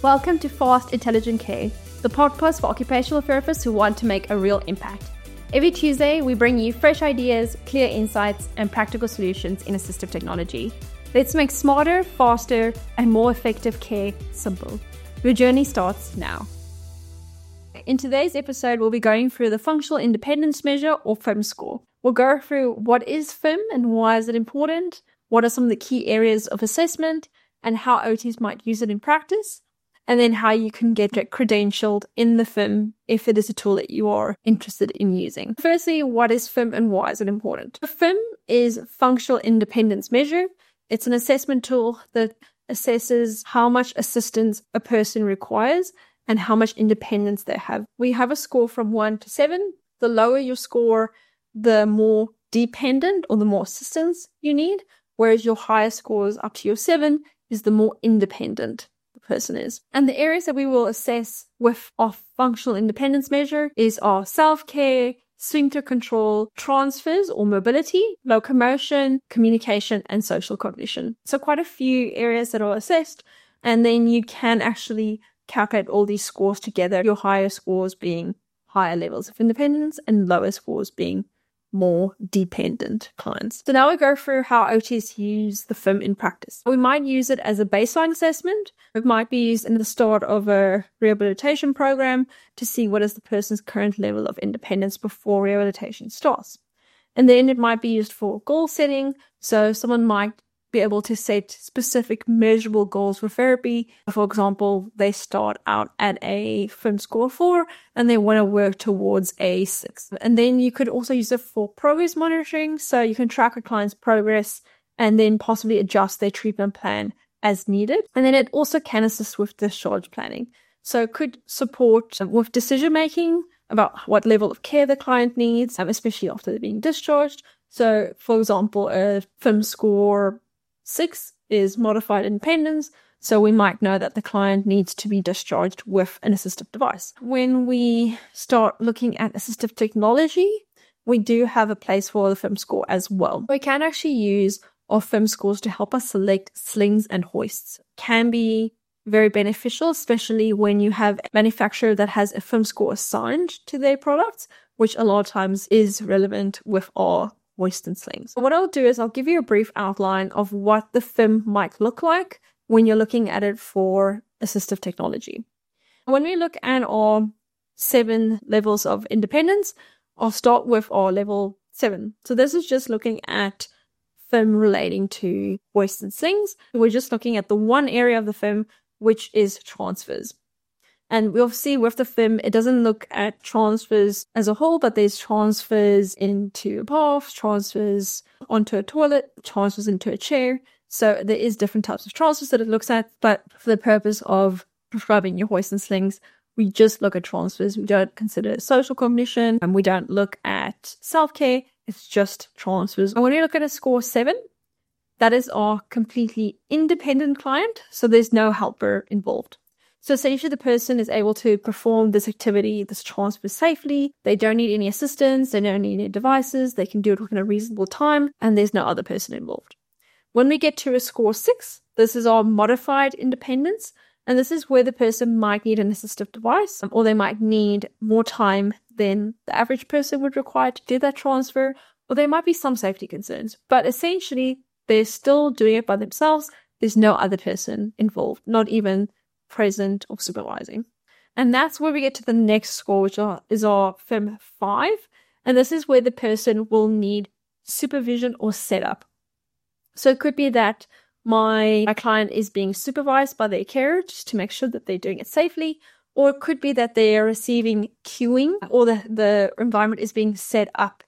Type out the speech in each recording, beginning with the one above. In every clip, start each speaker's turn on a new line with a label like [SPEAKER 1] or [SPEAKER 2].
[SPEAKER 1] Welcome to Fast Intelligent Care, the podcast for occupational therapists who want to make a real impact. Every Tuesday, we bring you fresh ideas, clear insights, and practical solutions in assistive technology. Let's make smarter, faster, and more effective care simple. Your journey starts now. In today's episode, we'll be going through the Functional Independence Measure, or FIM score. We'll go through what is FIM and why is it important, what are some of the key areas of assessment, and how OTs might use it in practice, and then how you can get credentialed in the FIM if it is a tool that you are interested in using. Firstly, what is FIM and why is it important? FIM is Functional Independence Measure. It's an assessment tool that assesses how much assistance a person requires and how much independence they have. We have a score from 1 to 7. The lower your score, the more dependent or the more assistance you need, whereas your higher scores up to your 7 is the more independent the person is. And the areas that we will assess with our functional independence measure is our self-care, sphincter control, transfers or mobility, locomotion, communication, and social cognition. So quite a few areas that are assessed, and then you can actually calculate all these scores together, your higher scores being higher levels of independence and lower scores being more dependent clients. So now we go through how OTs use the FIM in practice. We might use it as a baseline assessment. It might be used in the start of a rehabilitation program to see what is the person's current level of independence before rehabilitation starts. And then it might be used for goal setting. So someone might be able to set specific measurable goals for therapy. For example, they start out at a FIM score 4 and they want to work towards a 6. And then you could also use it for progress monitoring. So you can track a client's progress and then possibly adjust their treatment plan as needed. And then it also can assist with discharge planning. So it could support with decision making about what level of care the client needs, especially after they're being discharged. So for example, a FIM score 6 is modified independence, so we might know that the client needs to be discharged with an assistive device. When we start looking at assistive technology, we do have a place for the FIM score as well. We can actually use our FIM scores to help us select slings and hoists. Can be very beneficial, especially when you have a manufacturer that has a FIM score assigned to their products, which a lot of times is relevant with our hoist and slings. So what I'll do is I'll give you a brief outline of what the FIM might look like when you're looking at it for assistive technology. When we look at our 7 levels of independence, I'll start with our level 7. So this is just looking at FIM relating to hoist and slings. We're just looking at the one area of the FIM, which is transfers. And we'll see with the FIM, it doesn't look at transfers as a whole, but there's transfers into a bath, transfers onto a toilet, transfers into a chair. So there is different types of transfers that it looks at, but for the purpose of prescribing your hoist and slings, we just look at transfers. We don't consider social cognition, and we don't look at self-care. It's just transfers. And when we look at a score 7, that is our completely independent client, so there's no helper involved. So essentially the person is able to perform this activity, this transfer safely. They don't need any assistance. They don't need any devices. They can do it within a reasonable time, and there's no other person involved. When we get to a score 6, this is our modified independence. And this is where the person might need an assistive device, or they might need more time than the average person would require to do that transfer, or there might be some safety concerns. But essentially, they're still doing it by themselves. There's no other person involved, not even present or supervising. And that's where we get to the next score, which is our FIM 5. And this is where the person will need supervision or setup. So it could be that my client is being supervised by their carer just to make sure that they're doing it safely, or it could be that they are receiving cueing or the environment is being set up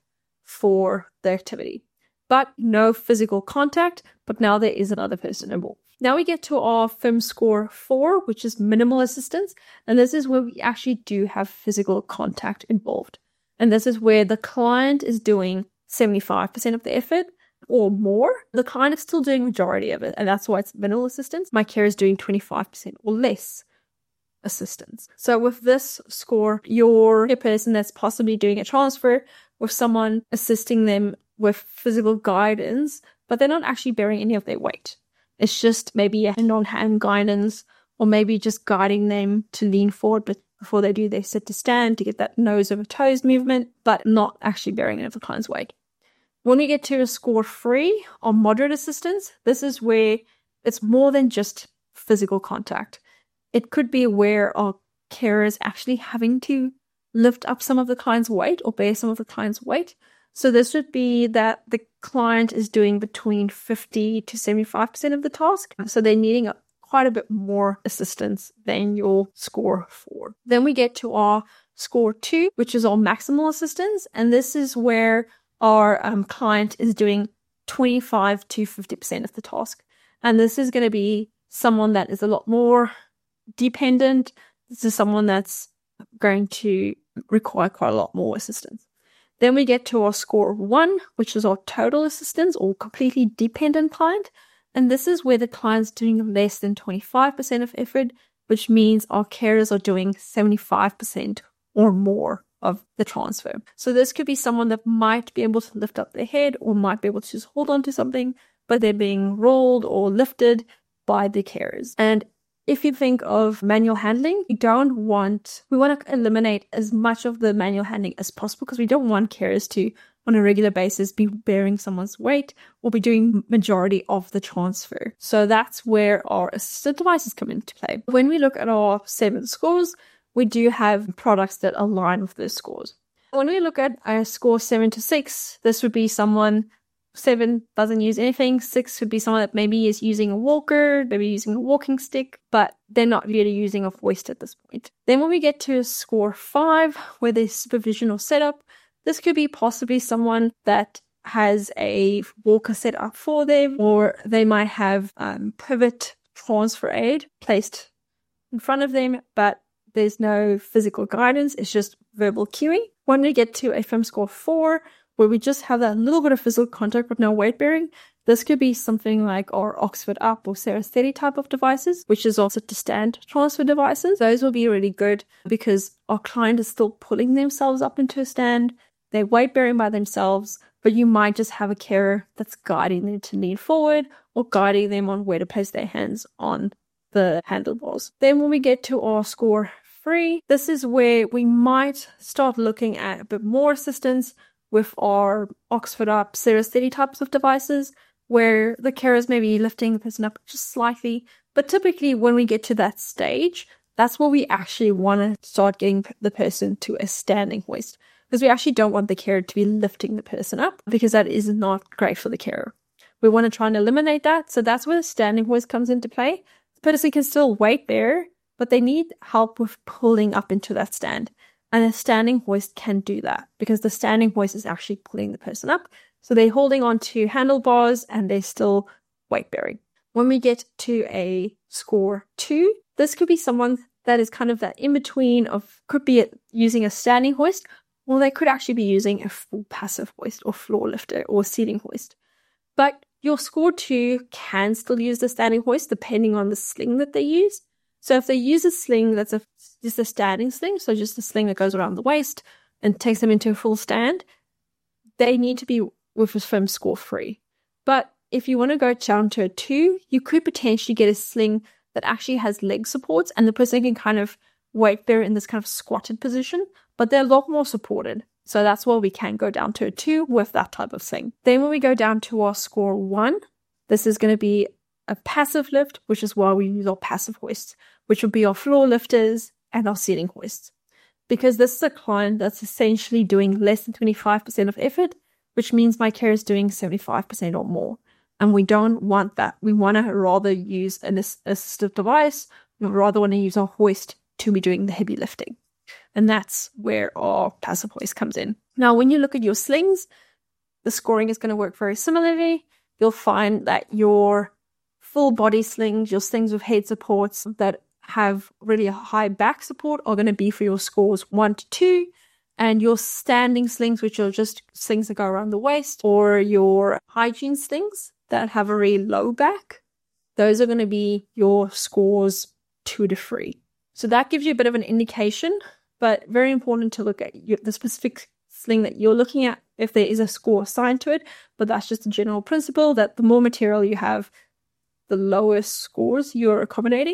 [SPEAKER 1] for the activity. But no physical contact, but now there is another person involved. Now we get to our FIM score 4, which is minimal assistance. And this is where we actually do have physical contact involved. And this is where the client is doing 75% of the effort or more. The client is still doing majority of it. And that's why it's minimal assistance. My care is doing 25% or less assistance. So with this score, you're a person that's possibly doing a transfer with someone assisting them with physical guidance, but they're not actually bearing any of their weight. It's just maybe a hand-on-hand guidance or maybe just guiding them to lean forward but before they do their sit to stand to get that nose over toes movement, but not actually bearing any of the client's weight. When we get to a score 3 or moderate assistance, this is where it's more than just physical contact. It could be where our carer is actually having to lift up some of the client's weight or bear some of the client's weight. So this would be that the client is doing between 50 to 75% of the task. So they're needing quite a bit more assistance than your score 4. Then we get to our score 2, which is our maximal assistance. And this is where our client is doing 25 to 50% of the task. And this is going to be someone that is a lot more dependent. This is someone that's going to require quite a lot more assistance. Then we get to our score 1, which is our total assistance or completely dependent client. And this is where the client's doing less than 25% of effort, which means our carers are doing 75% or more of the transfer. So this could be someone that might be able to lift up their head or might be able to just hold on to something, but they're being rolled or lifted by the carers. And if you think of manual handling, we want to eliminate as much of the manual handling as possible because we don't want carers to, on a regular basis, be bearing someone's weight or be doing majority of the transfer. So that's where our assistive devices come into play. When we look at our 7 scores, we do have products that align with those scores. When we look at a score 7 to 6, this would be someone 7 doesn't use anything. 6 would be someone that maybe is using a walker, maybe using a walking stick, but they're not really using a hoist at this point. Then when we get to a score 5, where there's supervision or setup, this could be possibly someone that has a walker set up for them, or they might have pivot transfer aid placed in front of them, but there's no physical guidance. It's just verbal cueing. When we get to a FIM score 4, where we just have that little bit of physical contact but no weight bearing, this could be something like our Oxford Up or Sarah Steady type of devices, which is also to stand transfer devices. Those will be really good because our client is still pulling themselves up into a stand. They're weight bearing by themselves, but you might just have a carer that's guiding them to lean forward or guiding them on where to place their hands on the handlebars. Then when we get to our score 3, this is where we might start looking at a bit more assistance with our Oxford Up, Sarah Steady types of devices, where the carers may be lifting the person up just slightly. But typically when we get to that stage, that's where we actually want to start getting the person to a standing hoist. Because we actually don't want the carer to be lifting the person up, because that is not great for the carer. We want to try and eliminate that. So that's where the standing hoist comes into play. The person can still weight bear, but they need help with pulling up into that stand. And a standing hoist can do that because the standing hoist is actually pulling the person up. So they're holding on to handlebars and they're still weight bearing. When we get to a score 2, this could be someone that is kind of that in between of, could be using a standing hoist, or they could actually be using a full passive hoist or floor lifter or seating hoist. But your score 2 can still use the standing hoist depending on the sling that they use. So if they use a sling that's just a standing sling, so just a sling that goes around the waist and takes them into a full stand, they need to be with a FIM score 3. But if you want to go down to a 2, you could potentially get a sling that actually has leg supports and the person can kind of weight bear in this kind of squatted position, but they're a lot more supported. So that's why we can go down to a 2 with that type of sling. Then when we go down to our score 1, this is going to be a passive lift, which is why we use our passive hoists, which would be our floor lifters and our seating hoists. Because this is a client that's essentially doing less than 25% of effort, which means my care is doing 75% or more. And we don't want that. We want to rather use an assistive device. We rather want to use our hoist to be doing the heavy lifting. And that's where our passive hoist comes in. Now, when you look at your slings, the scoring is going to work very similarly. You'll find that your full body slings, your slings with head supports that have really a high back support are going to be for your scores 1 to 2. And your standing slings, which are just slings that go around the waist, or your hygiene slings that have a really low back, those are going to be your scores 2 to 3. So that gives you a bit of an indication, but very important to look at the specific sling that you're looking at if there is a score assigned to it. But that's just a general principle that the more material you have, the lower scores you're accommodating,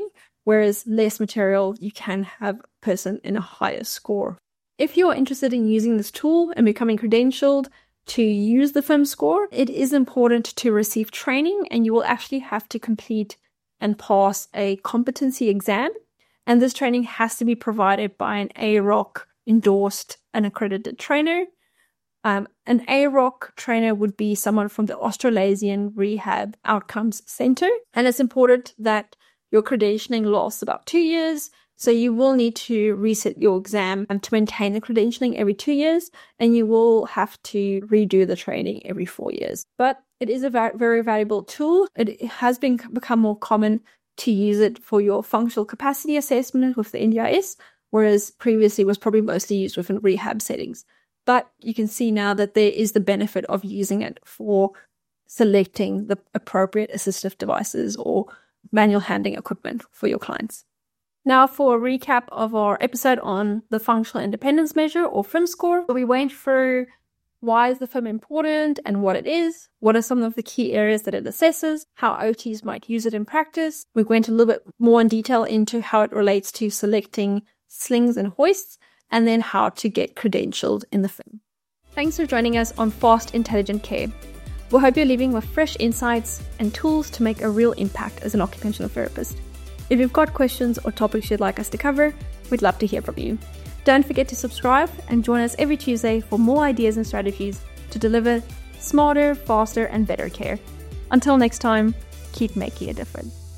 [SPEAKER 1] whereas less material, you can have a person in a higher score. If you're interested in using this tool and becoming credentialed to use the FIM score, it is important to receive training, and you will actually have to complete and pass a competency exam. And this training has to be provided by an AROC endorsed and accredited trainer. An AROC trainer would be someone from the Australasian Rehab Outcomes Center. And it's important that your credentialing lasts about 2 years. So you will need to reset your exam and to maintain the credentialing every 2 years. And you will have to redo the training every 4 years. But it is a very valuable tool. It has become more common to use it for your functional capacity assessment with the NDIS, whereas previously it was probably mostly used within rehab settings. But you can see now that there is the benefit of using it for selecting the appropriate assistive devices or manual handling equipment for your clients. Now for a recap of our episode on the Functional Independence Measure or FIM score, we went through why is the FIM important and what it is, what are some of the key areas that it assesses, how OTs might use it in practice. We went a little bit more in detail into how it relates to selecting slings and hoists, and then how to get credentialed in the FIM. Thanks for joining us on Fast Intelligent Care. We hope you're leaving with fresh insights and tools to make a real impact as an occupational therapist. If you've got questions or topics you'd like us to cover, we'd love to hear from you. Don't forget to subscribe and join us every Tuesday for more ideas and strategies to deliver smarter, faster, and better care. Until next time, keep making a difference.